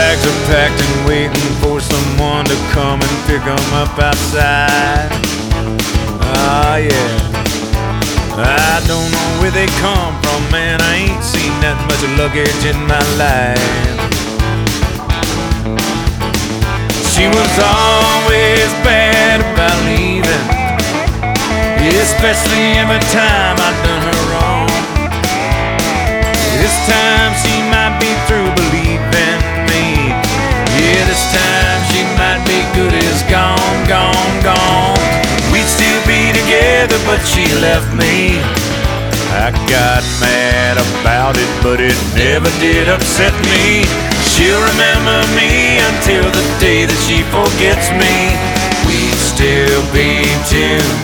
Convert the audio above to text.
bags are packed and waiting for someone to come and pick them up outside. Ah, yeah. I don't know where they come from, man. I ain't seen that much luggage in my life. She was always bad about leaving, especially every time I'd done her wrong. This time she might be through believing me. Yeah, this time she might be good as gone, gone, gone. We'd still be together, but she left me. I got mad about it, but it never did upset me. She'll remember me until the day that she forgets me. We'd still be together.